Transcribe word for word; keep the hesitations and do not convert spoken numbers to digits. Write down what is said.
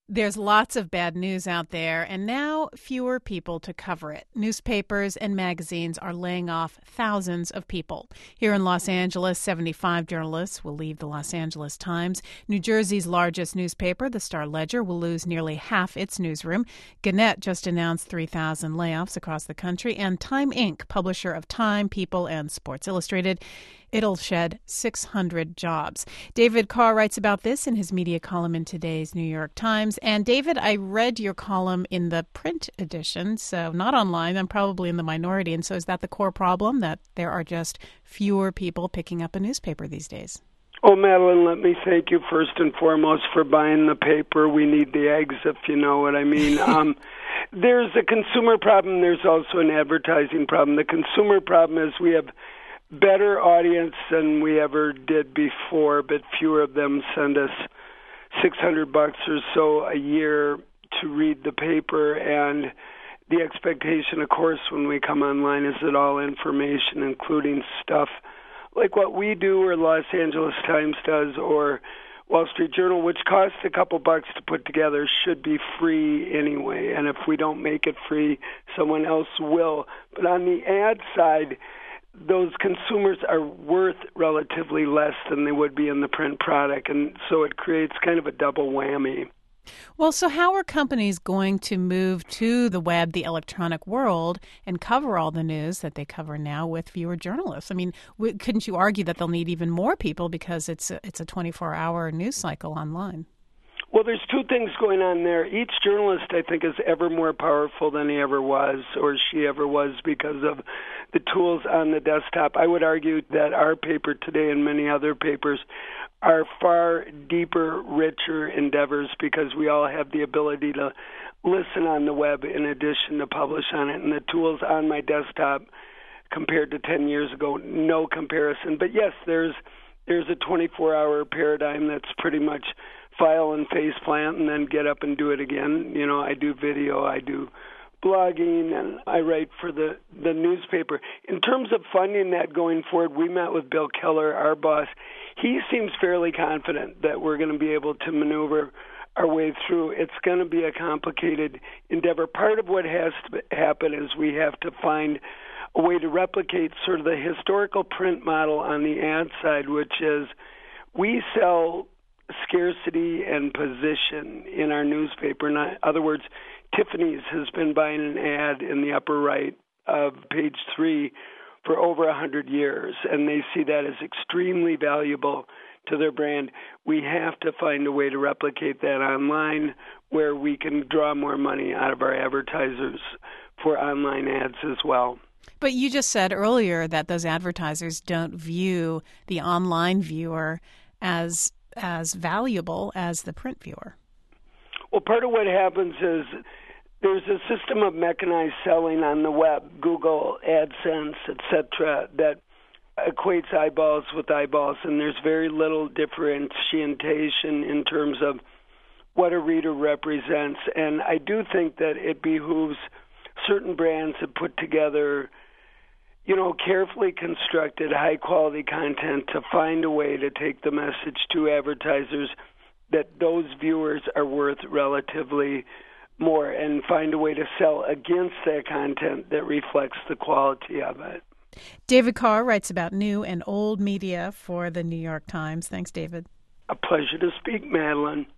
There's lots of bad news out there, and now fewer people to cover it. Newspapers and magazines are laying off thousands of people. Here in Los Angeles, seventy-five journalists will leave the Los Angeles Times. New Jersey's largest newspaper, the Star-Ledger, will lose nearly half its newsroom. Gannett just announced three thousand layoffs across the country, and Time Incorporated, publisher of Time, People, and Sports Illustrated, it'll shed six hundred jobs. David Carr writes about this in his media column in today's New York Times. And David, I read your column in the print edition, so not online. I'm probably in the minority. And so is that the core problem, that there are just fewer people picking up a newspaper these days? Oh, Madeline, let me thank you first and foremost for buying the paper. We need the eggs, if you know what I mean. um, there's a consumer problem. There's also an advertising problem. The consumer problem is we have better audience than we ever did before, but fewer of them send us six hundred bucks or so a year to read the paper. And the expectation, of course, when we come online is that all information, including stuff like what we do or Los Angeles Times does or Wall Street Journal, which costs a couple bucks to put together, should be free anyway. And if we don't make it free, someone else will. But on the ad side, those consumers are worth relatively less than they would be in the print product, and so it creates kind of a double whammy. Well, so how are companies going to move to the web, the electronic world, and cover all the news that they cover now with fewer journalists? I mean, couldn't you argue that they'll need even more people because it's a, it's a twenty-four hour news cycle online? Well, there's two things going on there. Each journalist, I think, is ever more powerful than he ever was or she ever was because of the tools on the desktop. I would argue that our paper today and many other papers are far deeper, richer endeavors because we all have the ability to listen on the web in addition to publish on it. And the tools on my desktop compared to ten years ago, no comparison. But yes, there's there's a twenty-four hour paradigm that's pretty much file and face plant and then get up and do it again. You know, I do video, I do blogging, and I write for the, the newspaper. In terms of funding that going forward, we met with Bill Keller, our boss. He seems fairly confident that we're going to be able to maneuver our way through. It's going to be a complicated endeavor. Part of what has to happen is we have to find a way to replicate sort of the historical print model on the ad side, which is we sell scarcity and position in our newspaper. In other words, Tiffany's has been buying an ad in the upper right of page three for over one hundred years, and they see that as extremely valuable to their brand. We have to find a way to replicate that online where we can draw more money out of our advertisers for online ads as well. But you just said earlier that those advertisers don't view the online viewer as as valuable as the print viewer. Well, part of what happens is there's a system of mechanized selling on the web, Google, AdSense, et cetera, that equates eyeballs with eyeballs, and there's very little differentiation in terms of what a reader represents. And I do think that it behooves certain brands to put together, you know, carefully constructed, high-quality content to find a way to take the message to advertisers that those viewers are worth relatively more and find a way to sell against that content that reflects the quality of it. David Carr writes about new and old media for the New York Times. Thanks, David. A pleasure to speak, Madeline.